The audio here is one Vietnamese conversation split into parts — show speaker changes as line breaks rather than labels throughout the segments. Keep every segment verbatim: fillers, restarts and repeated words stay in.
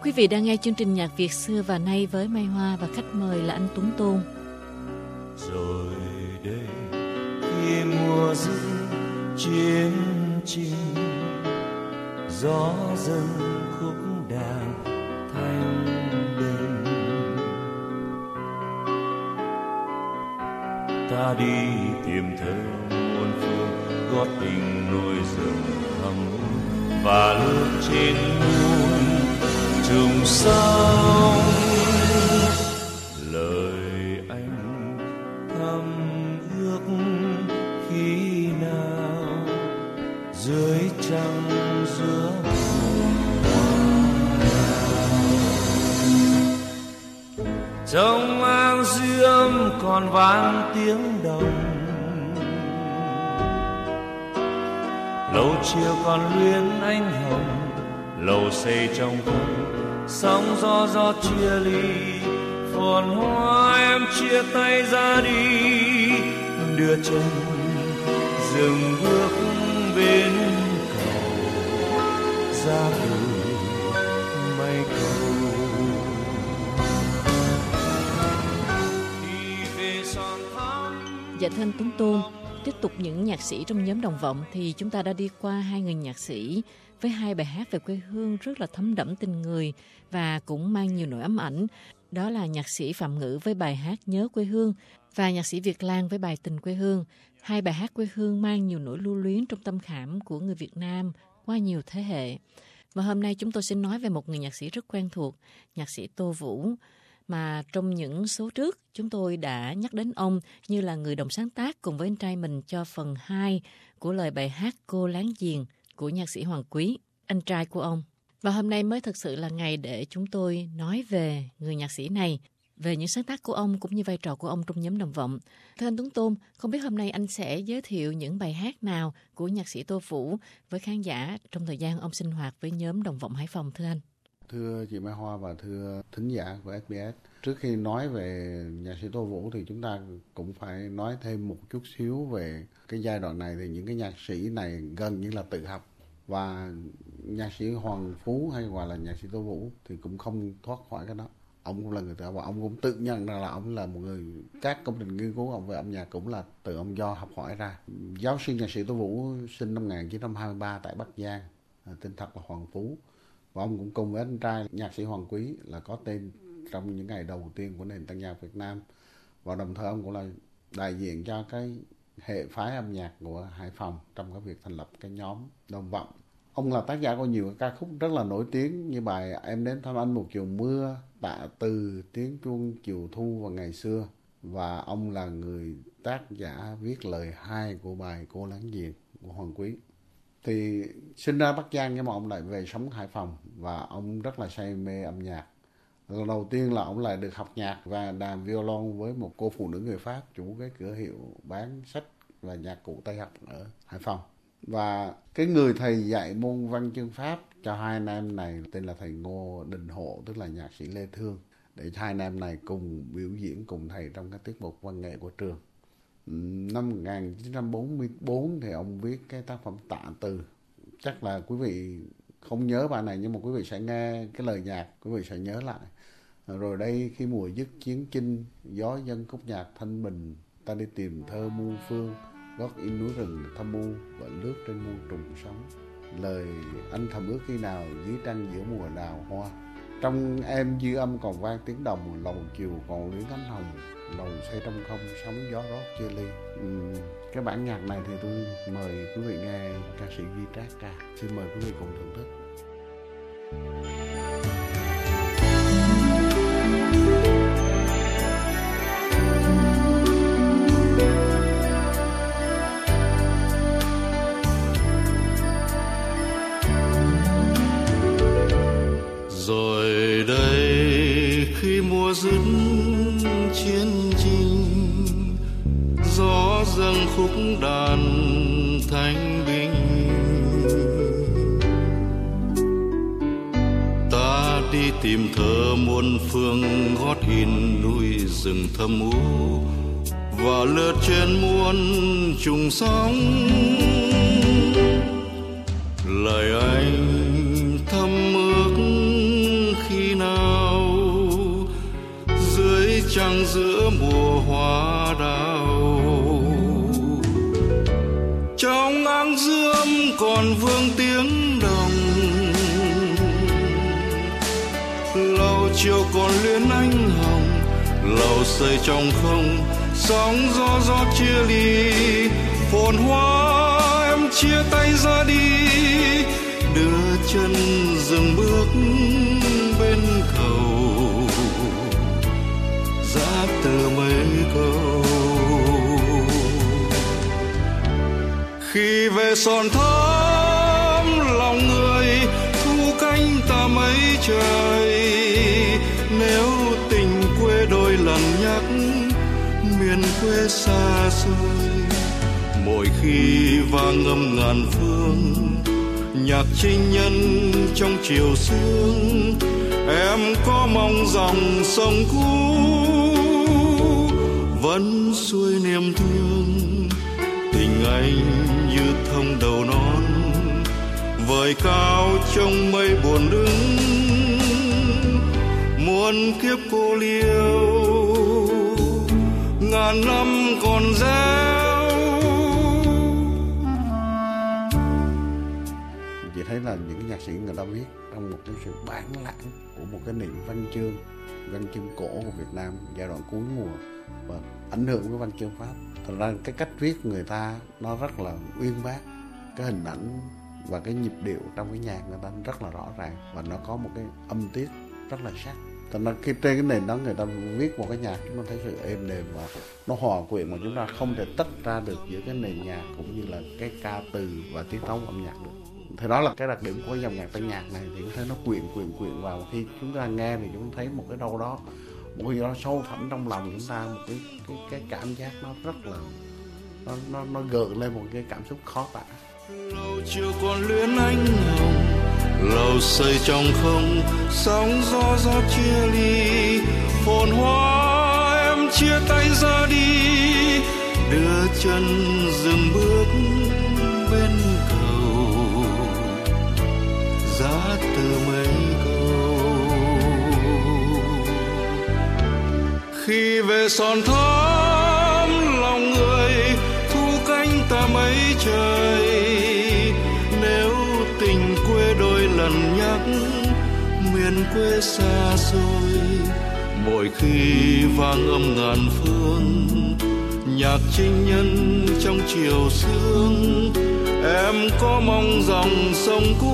Quý vị đang nghe chương trình Nhạc Việt xưa và nay với Mai Hoa và khách mời là anh Tuấn Tôn.
Rồi đây khi mùa dưng chiến trình, gió dâng khúc đàn thanh bình, ta đi tìm thơ muôn phương, gót tình núi rừng thầm và lướt trên muôn trùng sông. Lời anh thầm ước khi nào dưới trăng giữa trong áng dương còn vang tiếng đồng, lầu chiều còn luyến ánh hồng, lầu xây trong vòng sóng gió gió chia ly, phồn hoa em chia tay ra đi, đưa chân dừng bước bên cầu ra từ mây cầu.
Dạ thưa anh Tuấn Tôn, tiếp tục những nhạc sĩ trong nhóm Đồng Vọng thì chúng ta đã đi qua hai người nhạc sĩ với hai bài hát về quê hương rất là thấm đẫm tình người và cũng mang nhiều nỗi ám ảnh. Đó là nhạc sĩ Phạm Ngữ với bài hát Nhớ quê hương và nhạc sĩ Việt Lan với bài Tình quê hương. Hai bài hát quê hương mang nhiều nỗi lưu luyến trong tâm khảm của người Việt Nam qua nhiều thế hệ. Và hôm nay chúng tôi sẽ nói về một người nhạc sĩ rất quen thuộc, nhạc sĩ Tô Vũ, mà trong những số trước chúng tôi đã nhắc đến ông như là người đồng sáng tác cùng với anh trai mình cho phần hai của lời bài hát Cô Láng Giềng của nhạc sĩ Hoàng Quý, anh trai của ông. Và hôm nay mới thực sự là ngày để chúng tôi nói về người nhạc sĩ này, về những sáng tác của ông cũng như vai trò của ông trong nhóm Đồng Vọng. Thưa anh Tuấn Tôn, không biết hôm nay anh sẽ giới thiệu những bài hát nào của nhạc sĩ Tô Vũ với khán giả trong thời gian ông sinh hoạt với nhóm Đồng Vọng Hải Phòng thưa anh?
Thưa chị Mai Hoa và thưa thính giả của ét bê ét, trước khi nói về nhạc sĩ Tô Vũ thì chúng ta cũng phải nói thêm một chút xíu về cái giai đoạn này. Thì những cái nhạc sĩ này gần như là tự học, và nhạc sĩ Hoàng Phú hay gọi là nhạc sĩ Tô Vũ thì cũng không thoát khỏi cái đó. Ông cũng là người tự học và ông cũng tự nhận rằng là ông là một người, các công trình nghiên cứu ông về âm nhạc cũng là từ ông do học hỏi ra. Giáo sư nhạc sĩ Tô Vũ sinh năm một nghìn chín trăm hai mươi ba tại Bắc Giang, tên thật là Hoàng Phú. Và ông cũng cùng với anh trai nhạc sĩ Hoàng Quý là có tên trong những ngày đầu tiên của nền tân nhạc Việt Nam. Và đồng thời ông cũng là đại diện cho cái hệ phái âm nhạc của Hải Phòng trong cái việc thành lập cái nhóm Đồng Vọng. Ông là tác giả của nhiều ca khúc rất là nổi tiếng như bài Em Đến Thăm Anh Một Chiều Mưa, Tạ Từ, Tiếng Chuông Chiều Thu và Ngày Xưa. Và ông là người tác giả viết lời hai của bài Cô Láng Giềng của Hoàng Quý. Thì sinh ra Bắc Giang nhưng mà ông lại về sống Hải Phòng và ông rất là say mê âm nhạc. Lần đầu tiên là ông lại được học nhạc và đàn violon với một cô phụ nữ người Pháp chủ cái cửa hiệu bán sách và nhạc cụ Tây học ở Hải Phòng. Và cái người thầy dạy môn văn chương Pháp cho hai anh em này tên là thầy Ngô Đình Hộ, tức là nhạc sĩ Lê Thương, để hai anh em này cùng biểu diễn cùng thầy trong các tiết mục văn nghệ của trường. Năm một nghìn chín trăm bốn mươi tư thì ông viết cái tác phẩm Tạ Từ. Chắc là quý vị không nhớ bài này nhưng mà quý vị sẽ nghe cái lời nhạc, quý vị sẽ nhớ lại. Rồi đây khi mùa dứt chiến chinh, gió dân khúc nhạc thanh bình, ta đi tìm thơ muôn phương, gót in núi rừng thâm u và lướt trên muôn trùng sóng. Lời anh thầm ước khi nào dưới trăng giữa mùa đào hoa. Trong em dư âm còn vang tiếng đồng, lầu chiều còn luyến ánh hồng, lầu xây trong không sóng gió rót chia ly. Uhm, cái bản nhạc này thì tôi mời quý vị nghe ca sĩ Duy Trác ca. Xin mời quý vị cùng thưởng thức.
Rồi đây khi mùa dứt chiến chinh, gió dâng khúc đàn thanh bình, ta đi tìm thơ muôn phương, gót in núi rừng thâm u và lướt trên muôn trùng sóng. Lời anh thầm ước khi
vang giữa mùa hoa đào. Trong áng dương còn vương tiếng đồng, lầu chiều còn luyến ánh hồng, lầu xây trong không, sóng gió gió chia ly. Phồn hoa em chia tay ra đi, đưa chân dừng bước bên cầu, ra từ mấy câu. Khi về son thắm lòng người, thu cánh ta mấy trời. Nếu tình quê đôi lần nhắc, miền quê xa xôi. Mỗi khi vang âm ngàn phương, nhạc trinh nhân trong chiều sương. Em có mong dòng sông cũ vẫn xuôi niềm thương. Tình anh như thông đầu non, vời cao trong mây buồn đứng. Muôn kiếp cô liêu, ngàn năm còn réo.
Chị thấy là những nhạc sĩ người ta viết trong một cái sự bản lãng của một cái nền văn chương, văn chương cổ của Việt Nam giai đoạn cuối mùa, và ảnh hưởng của văn chương Pháp. Thật ra cái cách viết người ta nó rất là uyên bác, cái hình ảnh và cái nhịp điệu trong cái nhạc người ta rất là rõ ràng, và nó có một cái âm tiết rất là sắc. Thật ra khi trên cái nền đó người ta viết một cái nhạc, chúng ta thấy sự êm đềm và nó hòa quyện, mà chúng ta không thể tách ra được giữa cái nền nhạc cũng như là cái ca từ và tiết tấu âm nhạc được. Thì đó là cái đặc điểm của dòng nhạc tân nhạc này, thì có thể nó quyện quyện quyện vào. Khi chúng ta nghe thì chúng ta thấy một cái đâu đó, một cái gì đó sâu thẳm trong lòng chúng ta, một cái cái cái cảm giác nó rất là nó nó nó gợi lên một cái cảm xúc khó tả.
Lầu chiều còn luyến ánh hồng, lầu xây trong không, sóng gió gió chia ly. Phồn hoa em chia tay ra đi, đưa chân dừng bước bên cầu, giá từ mấy câu. Khi về son thắm lòng người, thu cánh ta mấy trời. Nếu tình quê đôi lần nhắc, miền quê xa xôi. Mỗi khi vang âm ngàn phương, nhạc trinh nhân trong chiều sương. Em có mong dòng sông cũ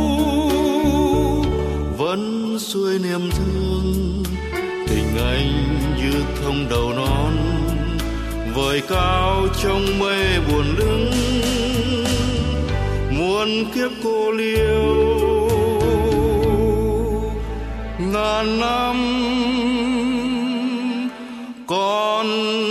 vẫn xuôi niềm thương. Tình anh như thông đầu non, vời cao trong mây buồn đứng. Muôn kiếp cô liêu, ngàn năm còn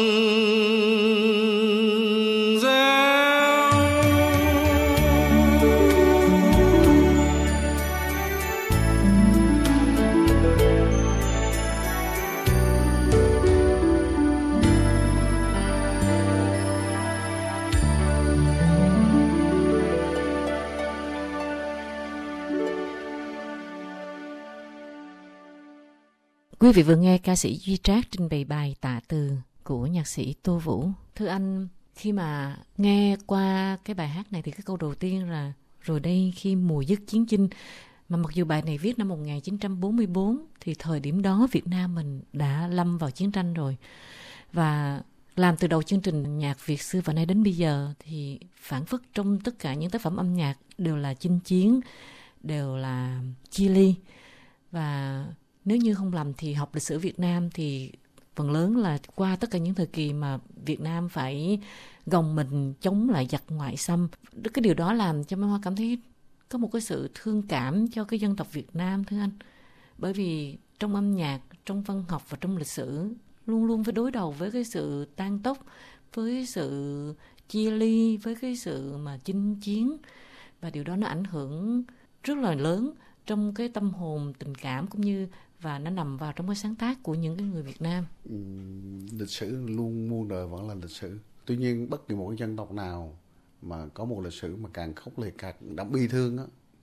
Quý vị vừa nghe ca sĩ Duy Trác trình bày bài Tạ Từ của nhạc sĩ Tô Vũ. Thưa anh, khi mà nghe qua cái bài hát này thì cái câu đầu tiên là rồi đây khi mùa dứt chiến chinh, mà mặc dù bài này viết năm một nghìn chín trăm bốn mươi tư thì thời điểm đó Việt Nam mình đã lâm vào chiến tranh rồi. Và làm từ đầu chương trình Nhạc Việt xưa và nay đến bây giờ thì phản phất trong tất cả những tác phẩm âm nhạc đều là chinh chiến, đều là chia ly. Và nếu như không lầm thì học lịch sử Việt Nam thì phần lớn là qua tất cả những thời kỳ mà Việt Nam phải gồng mình chống lại giặc ngoại xâm. Cái điều đó làm cho Mai Hoa cảm thấy có một cái sự thương cảm cho cái dân tộc Việt Nam, thưa anh. Bởi vì trong âm nhạc, trong văn học và trong lịch sử luôn luôn phải đối đầu với cái sự tan tốc, với sự chia ly, với cái sự mà chinh chiến. Và điều đó nó ảnh hưởng rất là lớn trong cái tâm hồn, tình cảm cũng như và nó nằm vào trong cái sáng tác của những cái người Việt Nam.
Ừ, lịch sử luôn muôn đời vẫn là lịch sử. Tuy nhiên bất kỳ một cái dân tộc nào mà có một lịch sử mà càng khốc liệt, càng đậm bi thương á,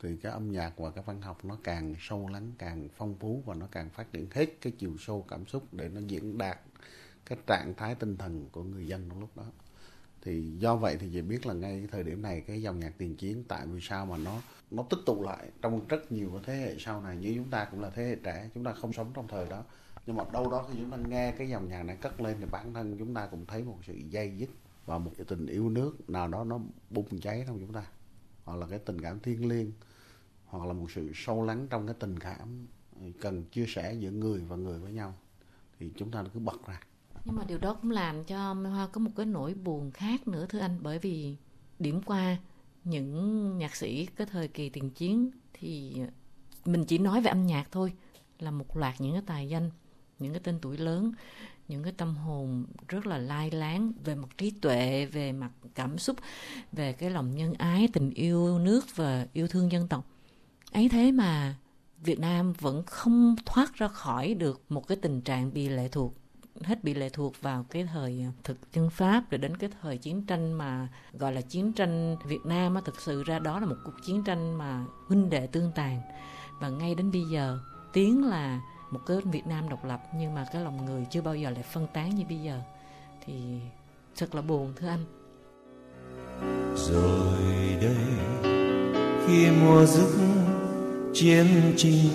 thì cái âm nhạc và cái văn học nó càng sâu lắng, càng phong phú và nó càng phát triển hết cái chiều sâu cảm xúc để nó diễn đạt cái trạng thái tinh thần của người dân trong lúc đó. Thì do vậy thì chị biết là ngay cái thời điểm này cái dòng nhạc tiền chiến tại vì sao mà nó nó tích tụ lại trong rất nhiều cái thế hệ sau này, như chúng ta cũng là thế hệ trẻ, chúng ta không sống trong thời đó, nhưng mà đâu đó khi chúng ta nghe cái dòng nhạc này cất lên thì bản thân chúng ta cũng thấy một sự dây dứt và một cái tình yêu nước nào đó nó bùng cháy trong chúng ta, hoặc là cái tình cảm thiêng liêng, hoặc là một sự sâu lắng trong cái tình cảm cần chia sẻ giữa người và người với nhau, thì chúng ta cứ bật ra.
Nhưng mà điều đó cũng làm cho Mai Hoa có một cái nỗi buồn khác nữa thưa anh, bởi vì điểm qua những nhạc sĩ cái thời kỳ tiền chiến thì mình chỉ nói về âm nhạc thôi, là một loạt những cái tài danh, những cái tên tuổi lớn, những cái tâm hồn rất là lai láng về mặt trí tuệ, về mặt cảm xúc, về cái lòng nhân ái, tình yêu nước và yêu thương dân tộc. Ấy thế mà Việt Nam vẫn không thoát ra khỏi được một cái tình trạng bị lệ thuộc, hết bị lệ thuộc vào cái thời thực dân Pháp, rồi đến cái thời chiến tranh mà gọi là chiến tranh Việt Nam á, thực sự ra đó là một cuộc chiến tranh mà huynh đệ tương tàn. Và ngay đến bây giờ tiếng là một cái Việt Nam độc lập, nhưng mà cái lòng người chưa bao giờ lại phân tán như bây giờ, thì thật là buồn thưa anh.
Rồi đây khi mùa dứt chiến tranh,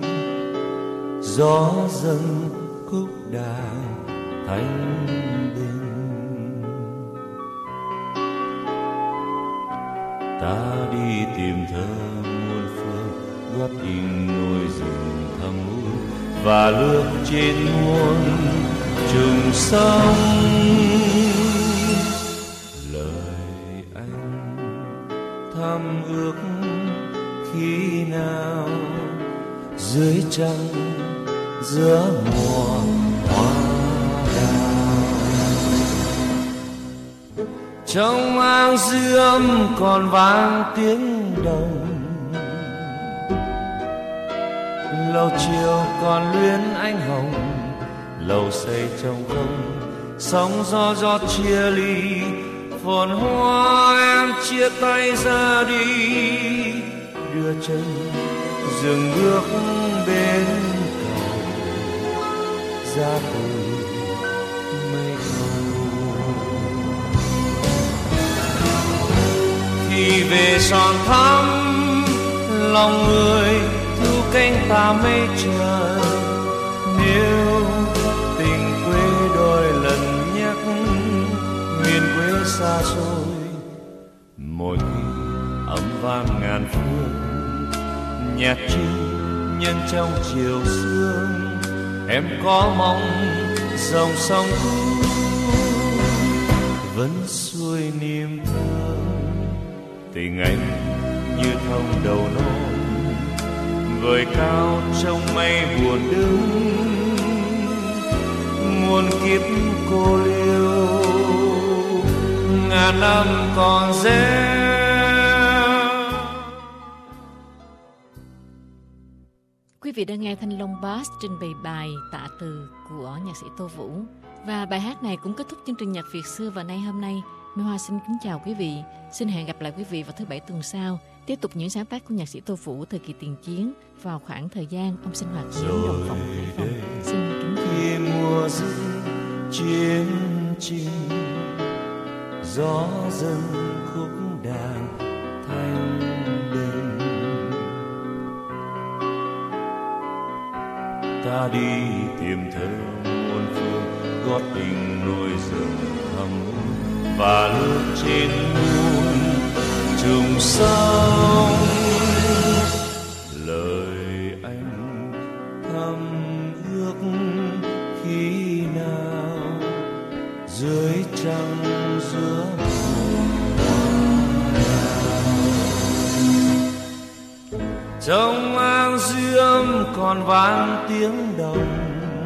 gió dâng khúc đàn thanh bình, ta đi tìm thơ muôn phương, gót in nôi rừng thầm u và lướt trên muôn trùng sông. Lời anh thầm ước khi nào dưới trăng giữa mùa hoa đào, trong áng dư âm còn vang tiếng đồng, lầu chiều còn luyến ánh hồng, lầu xây trong không sóng gió gió chia ly, phồn hoa em chia tay ra đi, đưa chân dừng bước bên cầu ra từ mây cầu. Khi về son thắm lòng người thu cánh ta mây trời, nếu tình quê đôi lần nhắc miền quê xa xôi, mỗi khi ấm vang ngàn phương nhạc chim nhân trong chiều sương, em có mong dòng sông cũ vẫn xuôi niềm thương. Tình anh như thông đầu non vời cao trong mây buồn đứng, muôn kiếp cô liêu ngàn năm còn rẽ.
Quý vị đang nghe Thanh Long Bass trình bày bài Tạ Từ của nhạc sĩ Tô Vũ. Và bài hát này cũng kết thúc chương trình Nhạc Việt xưa và nay hôm nay. Mai Hoa xin kính chào quý vị. Xin hẹn gặp lại quý vị vào thứ Bảy tuần sau. Tiếp tục những sáng tác của nhạc sĩ Tô Vũ thời kỳ tiền chiến vào khoảng thời gian ông sinh hoạt ở Đồng Phòng, Hải Phòng. Xin kính chào.
Khi mùa dứt chiến tranh, gió dâng khúc đàn thanh bình, ta đi tìm thơ muôn phương, gót tình nôi rừng thầm và lướt trên muôn trùng sông. Lời anh thầm ước khi nào dưới trăng giữa trong áng dư âm còn vang tiếng đồng,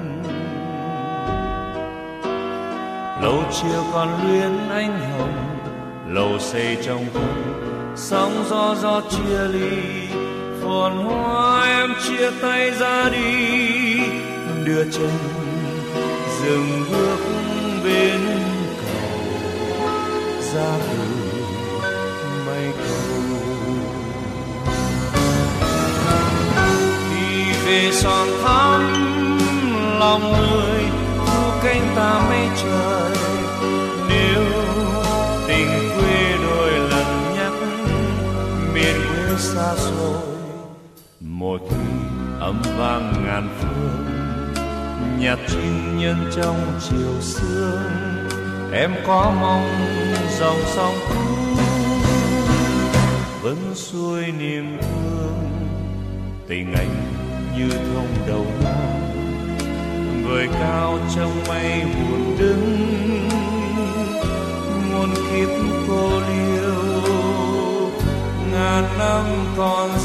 lầu chiều còn luyến ánh hồng, lầu xây trong không sóng gió gió chia ly, phồn hoa em chia tay ra đi, đưa chân dừng bước bên cầu ra từ mây cầu. son thắm lòng người thu cánh ta mây trời. Nếu tình quê đôi lần nhắc miền quê xa xôi, một khi âm vang ngàn phương nhạc chim nhân trong chiều sương, em có mong dòng sông cũ vẫn xuôi niềm thương. Tình anh như thông đầu non vời cao trong mây buồn đứng, muôn kiếp cô liêu ngàn năm còn